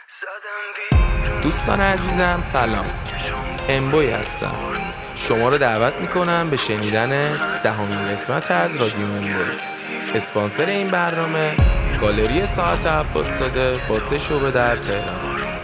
دوستان عزیزم سلام، امبوی هستم. شما رو دعوت میکنم به شنیدن 10مین قسمت از رادیو امبوی. اسپانسر این برنامه گالری ساعت عباس‌زاده با 3 شعبه در تهران.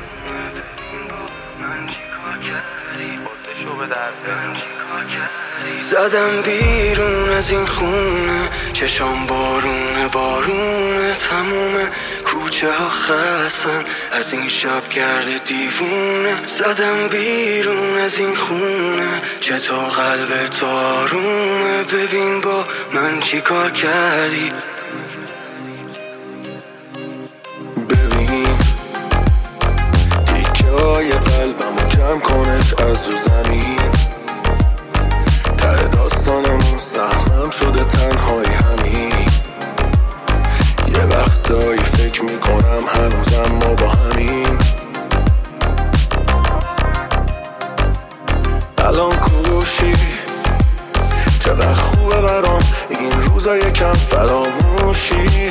زدم بیرون از این خونه، چشام بارونه بارونه، تموم کوچه ها خستن از این شب گرد دیوونه. زدم بیرون از این خونه، چطور قلب تو آرومه، ببین با من چی کار کردی. ببین تیکه های قلبمو جمع کنش از رو زمین، ته داستانمون سهمم شده تنهایی همین. یه وقتایی فکر میکنم هنوزم ما با همین. الان کروشی چقدر خوبه برام این روزا یکم فراموشی.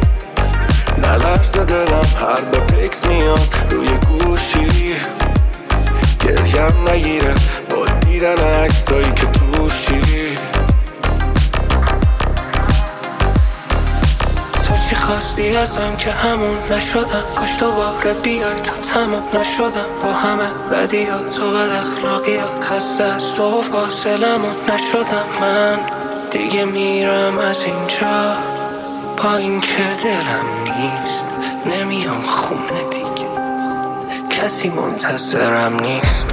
نلرزه دلم هر به تکس میاد روی گوشی، گریم نگیره با دیدن عکسایی که توشی. تو چی خواستی ازم که همون نشدم، کاش دوباره بیای تا تموم نشدم با همه بدیات و بد اخلاقیات. خسته از تو فاصلمون نشدم من، دیگه میرم از اینجا با این که دلم نیست. نمیام خونه دیگه، کسی منتظرم نیست.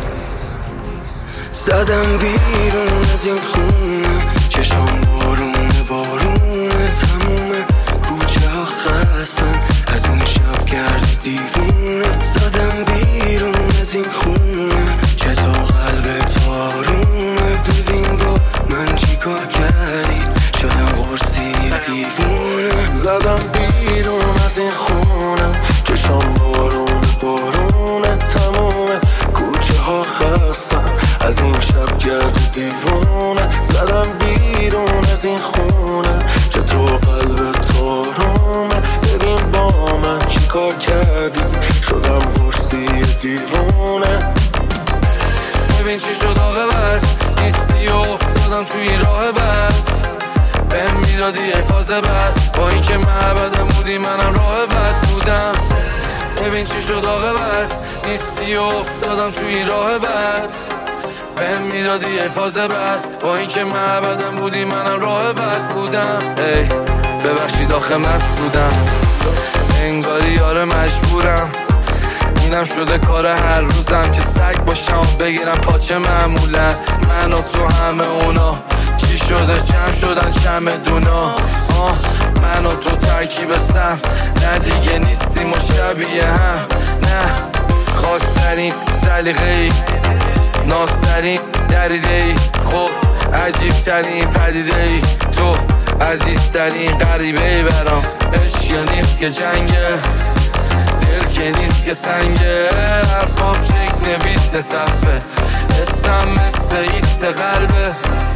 زدم بیرون از این خونه، چشام بارونه بارونه، تموم کوچه ها خستن از این شب گرد دیوونه. زدم بیرون از این خونه، چطور قلب تو آرومه، ببین با من چی کار کردی، شدم قرصی دیوونه. زدم بیرون از این خونه، چشام بارونه بارونه، تموم کوچه ها خستن از این شب گرد دیوونه. زدم بیرون از این خونه، چطور قلب تو آرومه، ببین با من چی کار کردی، شدم قرصی دیوونه. ببین چی شد آقا بد نیستی و افتادم توی راه بد، بهم میدادی ای فاز بد، با این که معبدم بودی منم راه بد بودم. ببین چی شد آقا بد نیستی و افتادم توی راه بد، بهم میدادی ای فاز بد، با این که معبدم بودی منم راه بد بودم. ای ببخشید آخه مست بودم، انگاری یار مجبورم، اینم شده کار هر روزم که سگ باشم و بگیرم پاچه معمولا. من و تو همه اونا چی شده جمع شدن چمدونا. من و تو ترکیب سم، نه دیگه نیستیم و شبیه هم، نه خواسترین سلیقه‌ای، نازترین دریده‌ای، خب عجیبترین پدیده‌ای، تو عزیزترین غریبه‌ای برام. عشق نیست که جنگه، دل که نیست که سنگه، حرفام چک نویسته صفحه، اسم مثل ایست قلبه.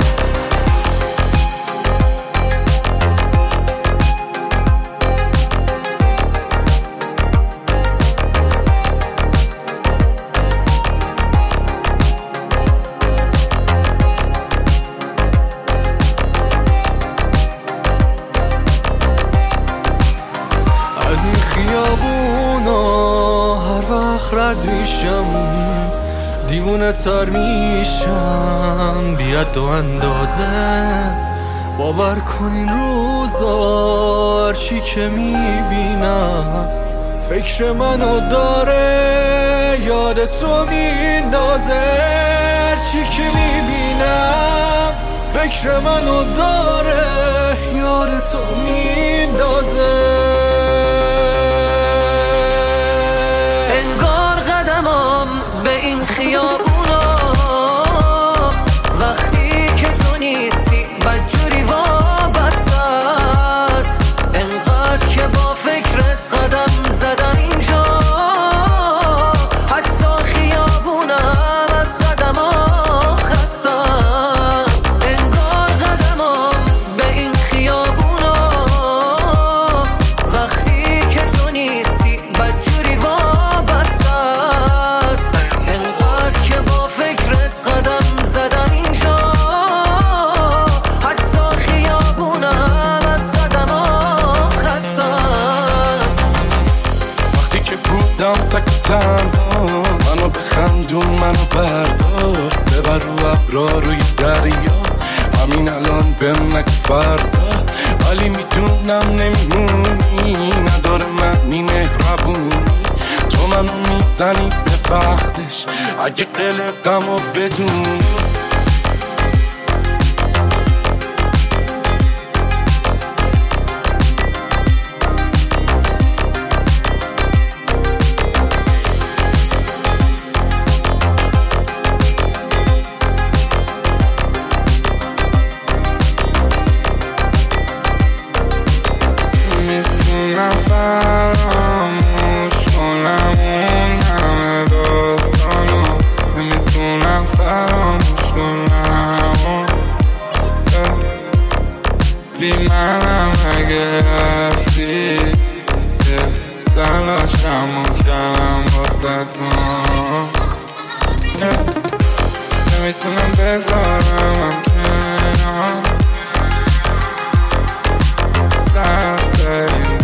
رد میشم دیوونه تر میشم، بیاد دو اندازه باور کن این روزا هرچی که میبینم فکر منو داره یاد تو میندازه. هرچی که میبینم فکر منو داره یاد تو میندازه. این خیابونا وقتی که تو نیستی بدجوری وابسته است، انقدر که با فکرت قدم زدم اینجا، حتی خیابونم از قدمام خسته است. انگار قدمام به این خیابونا وقتی که تو نیستی بدجوری وابسته موندم تک تنها، منو بخندون منو بردار، ببر رو ابرا روی دریا، همین الان بهم نگو فردا، ولی میدونم نمیمونی، نداره معنی مهربونی، تو منو میزنی به وقتش اگه قلقمو بدونی. نمیتونم بذارم کنار سخت این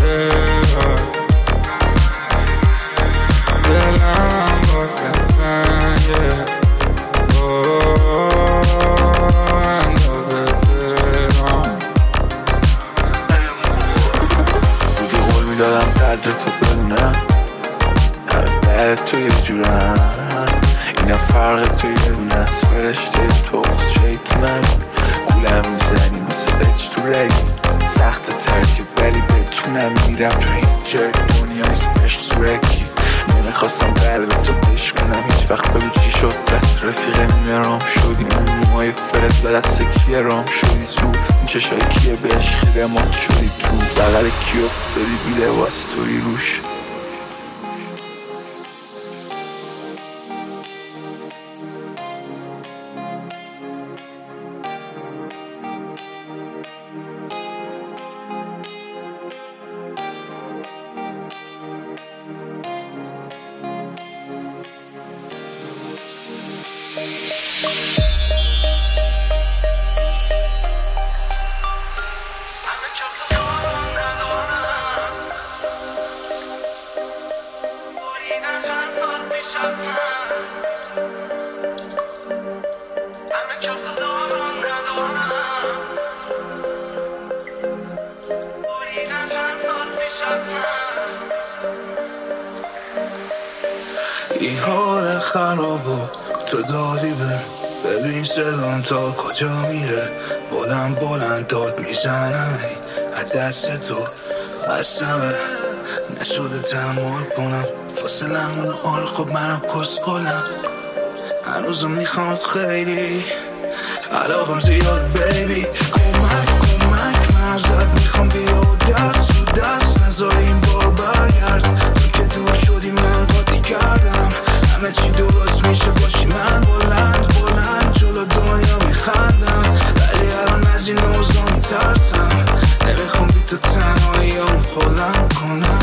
دلم واسه تنگه اندازه تهران بودی قول میدادم قدر تو بدونم، بعد تو یه جورم، اینم فرق تو یه دونه از فرشته توست، شیطونم گولم میزنی مثل اچ تو رگی، سخت ترکت ولی بتونم میرم چون هیچ جای دنیا نیستش زورکی، نمیخواستم قلب تو بشکنم هیچ وقت، بگو چی شد دست رفیق میرام شدی، اون موهای فرد دست کیه رام شدی، زود این چشای کیه به عشقی رمات شدی، تو بغل کی افتادی بی لباس توی روش. این حال خرابو تو دادی ببین صدام تا کجا میره، بلند بلند داد میزنم ای از دست تو قسمه نشده تحمل کنم، فاصله مونه آره خب منم کسخلم، هنوزم میخواد خیلی علاقم زیاد بیبی، کمک من ازت میخوام بیا دست رو دست نذار این بار برگرد، تو که دور شدی من قاطی کردم، همه چی درست میشه باشی من بلند جلو دنیا میخندم، ولی الان از این اوضاع میترسم، نمیخوام بی تو تنهاییام خودم کنم،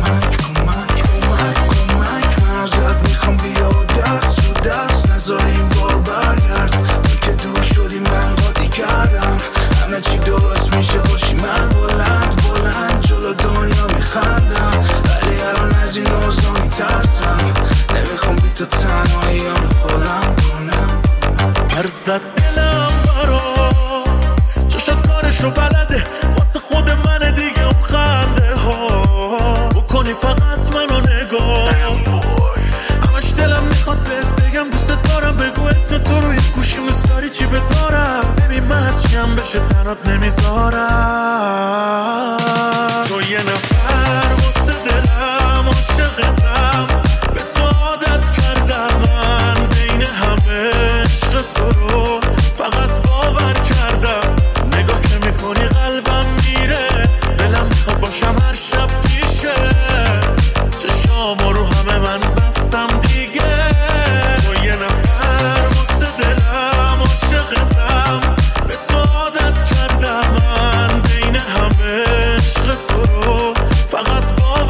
کمک من ازت میخوام بیا دست رو دست نذار این بار برگرد، تو که دور شدی من قاطی کردم، همه چی درست میشه باشی من بلند جلو دنیا میخندم، ولی الان از این اوضاع میترسم، نمیخوام بی تو تنهاییام خودم کنم. هرزد دلم برا چشت کارشو بلده، واسه خود من دیگه خنده ها بکنی فقط منو نگاه، همش دلم میخواد بهت بگم دوست دارم، بگو اسم تو روی گوشی میذاری چی بذارم، ببین من هرچی هم بشه تنات نمیذارم، تو یه نفر واسه دلم عاشقتم، به تو عادت کردم من بین همه عشق تو رو فقط باور کردم، نگاه که میکنی قلبم میره، دلم میخواد باشم هر شب پیشه، چشامو رو همه من بستم دیگه، تو یه نفر واسه دلم عاشقتم، به تو عادت کردم من بین همه عشق تو رو فقط باور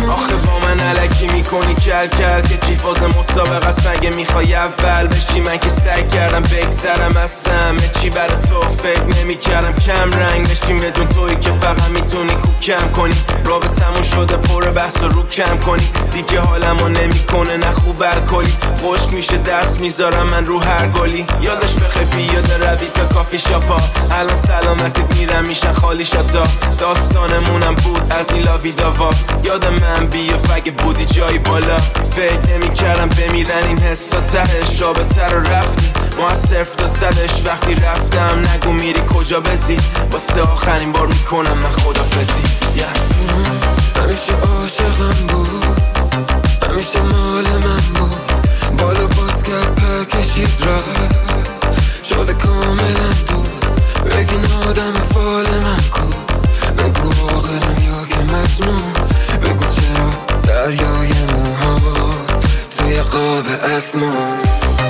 آخه با من علکی میکنی کل کل که چی فاز مسابقه است مگه میخوای اول بشی؟ من که سعی کردم بگذرم از همه چی برای تو فکر نمیکردم کم رنگ بشیم بدون تویی که فقط میتونی کوکم کنی رابطمون شده پر بحث و رو کم کنی دیگه حالمو نمیکنه نه خوب الکلی خشک میشه دست میذارم من رو هر گلی یادش بخیر بیاده روی تا کافی شاپا الان سلامتت میرم میشن خالی شاتا داستانمونم بود از این لاوی داوا یاد من بیا فگه بودی جایی بالا فکر نمیکردم بمیرن این حسا تهش رابطه رو رفتی ما از 0 تا 100ش وقتی رفتم نگو میری کجا بزی واسه آخرین بار میکنم من خدافزی همیشه عاشقم بود همیشه مال من بود بالا باز کرد پر کشید رفت شده کاملا دور بگین آدم فال من کو بگو عاقلم یا که مجنون بگو چرا دریای موهات توی قاب عکس مون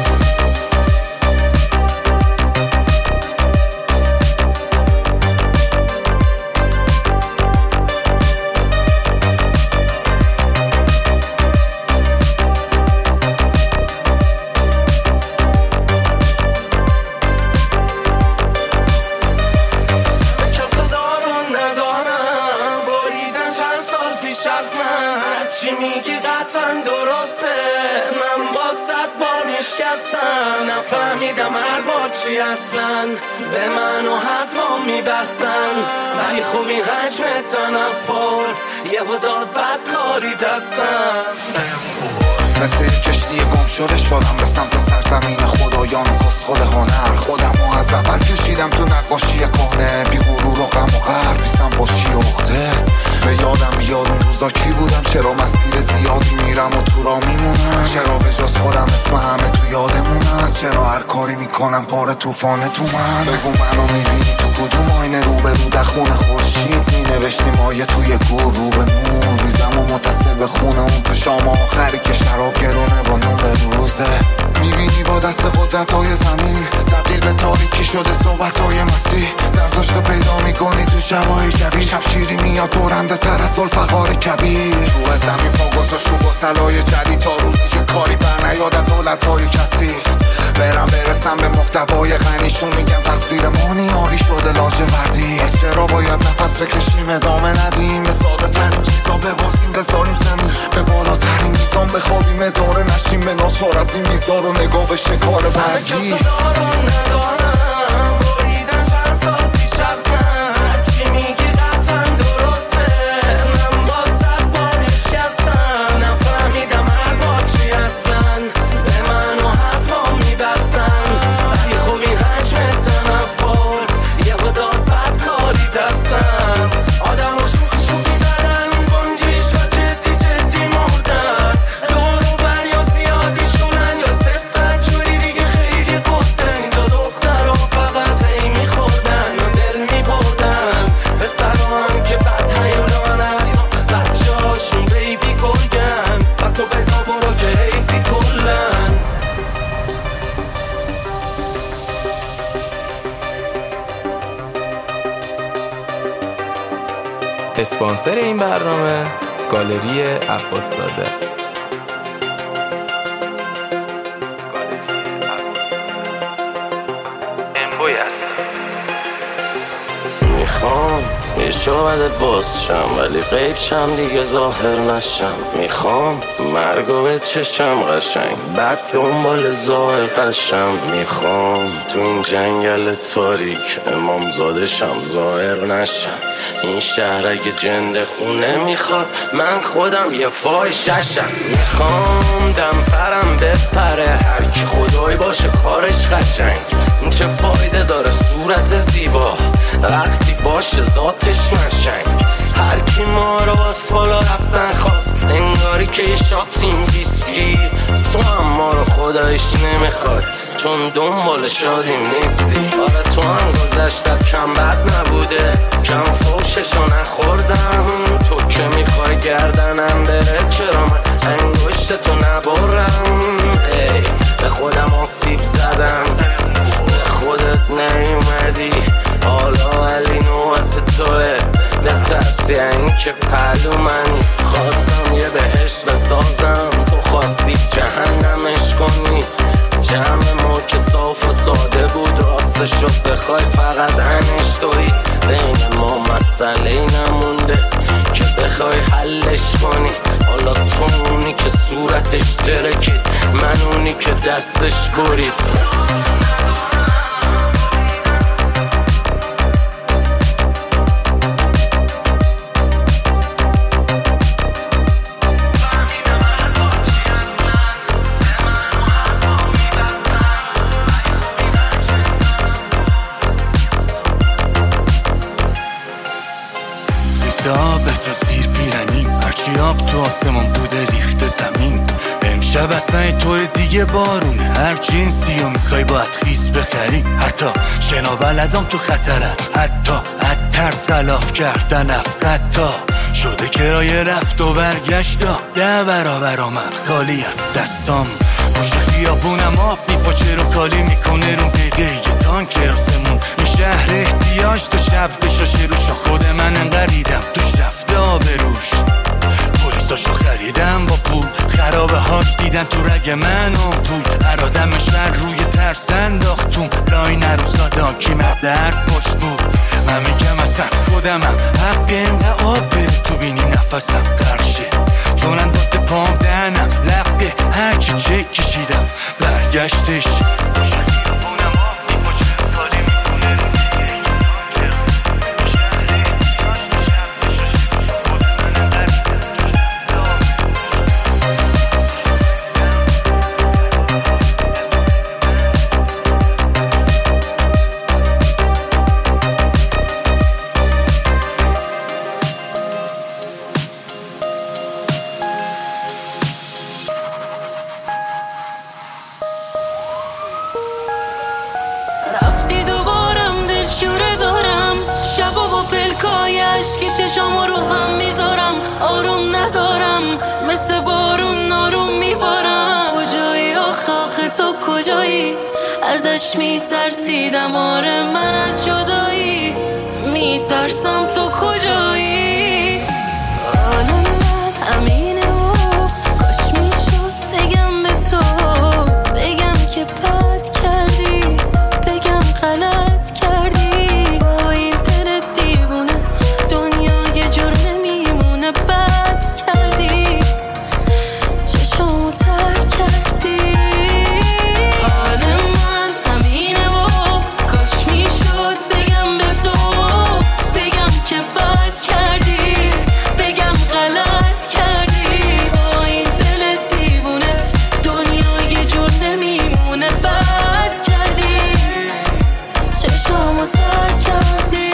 نفهمیدم هر بار چی اصلا به من و حرفا میبستن ولی خوب این حجم تنفر یه داد بدکاری دستم مثل یک کشتی گم شده شدم به سمت سرزمین خدایان و کسخل هنر خودم رو از اول کشیدم تو نقاشی کهنه بی غرور و غم و غر بیستم با چی اخته به یادم بیاد اون روزا کی بودم چرا مسیر زیادی میرم و تو را میمونم چرا به جز خودم اسم همه تو یادمون هست چرا هر کاری میکنم پاره توفانه تو من بگو منو میبینی تو کدوم آینه رو به رو دخون خورشید مینوشتی مایه توی گور رو به نور ریزم و متصل به خونه اون تو شام آخری که شراب گرونه با نون به روزه میبینی با دست قدرت های زمین تبدیل به تاریکی شده صحبت های مسیح زرتشت پیدا میکنی تو شبای جوی شب شیری میاد برنده تر از الفقار کبیر روح زمین پا گذاشت رو گسلای جدید تا روزی که کاری بر نیادن دولت های کثیف برسم به محتوای غنیشون میگم تقصیر مانی آری شده لاجوردی از چرا باید نفس بکشیم ادامه ندیم به ساده ترین چیزا ببازیم بذاریم زمین به بالاترین میزان بخوابیم اداره نشیم به ناچار از این میزار و نگاه به شکار بعدی اسپانسر این برنامه گالری عباس زاده. امبوی هستم. میخوام یه شاهدت باز شم ولی غیب شم دیگه ظاهر نشم. میخوام مرگو به چشم قشنگ بعد دنبال ظاهر قشم. میخوام تو این جنگل تاریک امام زاده شم ظاهر نشم. این شهر اگه جند خونه میخواد من خودم یه فاحشه‌شم. میخوام دمپرم بپره هر کی خدایی باشه کارش قشنگ. چه فایده داره صورت زیبا وقتی باشه ذاتش نشنگ. هر کی ما رو باز بالا رفتن خواست انگاری که یه شاتیم ویسکی. تو هم ما رو خدایش نمیخواد چون دنبال شادیم نیستی. آره تو هم گذشتت کم بد نبوده کم فوششو نخوردم. تو که میخوای گردنم بره چرا من انگشتتو نبرم. ای به خودم آسیب زدم به خودت نیومدی حالا علی نوبت توه. به ترسی این که پهلو منی. خواستم یه بهشت بسازم، تو خواستی جهنمش کنی. جمع ما که صاف و ساده بود، راستشو بخوای فقط انش تویی. بین ما مسئله نمونده که بخوای حلش کنی. حالا تو اونی که صورتش ترکید، من اونی که دستش برید. آب تو زیر پیرنی، هرچی آب تو آسمون بوده ریخته زمین. امشب اصلا طور دیگه بارونه، هر جنسی رو میخوای باید خیس بخری. حتی شنابلدام تو خطرن، حتی از ترس خلاف کردن افقتا شده کرایه رفت و برگشتا. 10 برابر من خالیم، دستام پشت خیابونم آب میپاچه رو خالی میکنه رو دقیقه یه تانک راسمون. این شهر احتیاج تا شب بشاشه روش، خود من انقریدم توش رفته آبروش. پلیساشو خریدم با پول، خرابه هاش دیدن تو رگ منم توی ارادم شهر روی ترس انداختم. لای نرو سادا کی مرد حرفش بود. من میگم اصلا خودمم حق اینقه آب بره تو بینی نفسم قرشه، چون اندازه پام دهنم لقه هرچی چه کشیدم برگشتش. رفتی دوبارم دل شوره دارم، شبا با پلکای عشقی چشامو رو هم میذارم. آروم ندارم مثل بارون آروم میبارم. کجایی آخه تو کجایی؟ ازش میترسیدم، آره من از جدایی میترسم. تو کجایی؟ حالا من همینه و کاش میشد بگم به تو، بگم که بد کردی، بگم غلط کردی. با این دل دیوونه دنیا یه جور نمیمونه. بد کردی، چشامو تر کردی. حال من همینه و کاش میشد بگم به تو، بگم که بد کردی، بگم غلط کردی. با این دل دیوونه دنیا یه جور نمیمونه. بد کردی، چشامو تر کردی.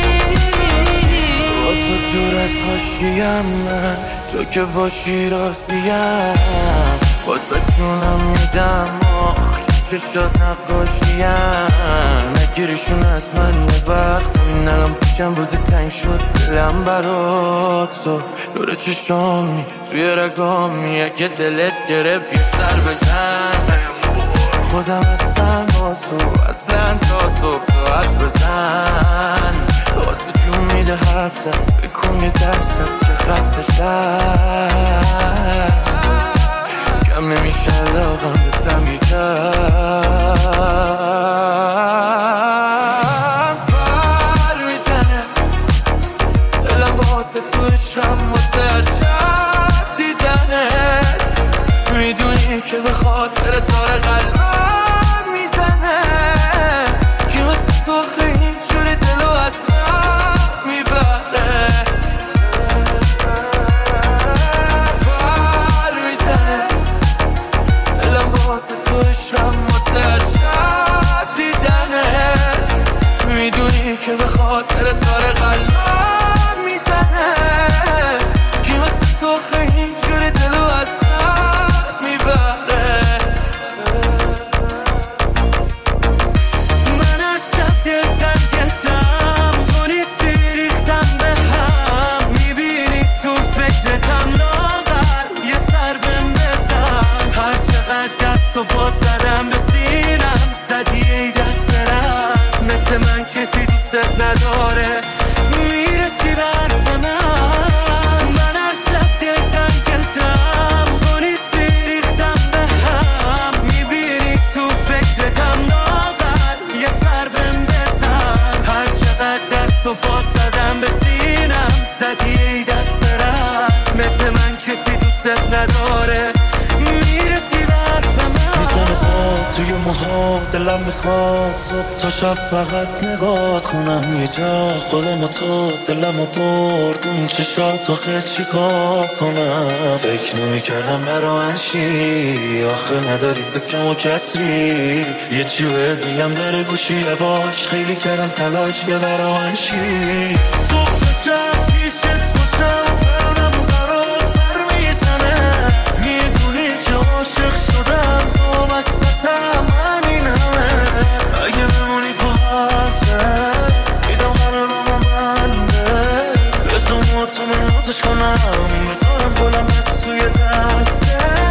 با تو دور از حاشیم، من تو که باشی راضیم. واسه جونم میدم آخ چشات نقاشیم. نگیریشون از من یه وقت، همین الان پیشم بوده تنگ شد دلم برات. تو نور چشامی توی رگامی، اگه دلت گرفت یه سر بزن. خودم هستم با تو اصلا تا صبح تو حرف بزن. با تو جون میده حرف زد، بکن یه درصد که خسته شد. کم نمیشه علاقم به تنگی کرد. پر میزنه دلم واسه تو عشقم، واسه هر شب دیدنت. میدونی که به خاطر داره قلبم میزنه، که واسه تو خیلی جوری دلو از راه میبره. پر میزنه دلم واسه تو عشقم، واسه هر شب دیدنت. میدونی که به خاطر داره قلبم میزنه، که واسه تو خیلی جوری دلو از راه میبره. من از شب دل تنگتم، تو نیستی ریختم به هم. میبینی تو فکرتم لاغر، یه سر بهم بزن. هر چقدر دست و پا زدم به سینم، زدی ای دست رم. مثل من کسی دوست نداره، میرسی به حرف من. دوست نداره میرسی حرف من میزنه پا توی موهات دلم میخواد صبح تا شب فقط نگاه کنم یه جا خودم و تو دلم و بردون چشات آخه چی کار کنم فکر نمیکردم برانشی آخه نداری دکم و کسری یه چی باید بگم در گوشی باش خیلی کردم تلاش که برانشی صبح شب پیشت باشم برانم برات برمیزنه میدونی که عاشق شدم تو وسطم همین همه اگه بمونی تو حرفه میدم قرارم منده بزن تو من نازش کنم بذارم گلم از توی دسته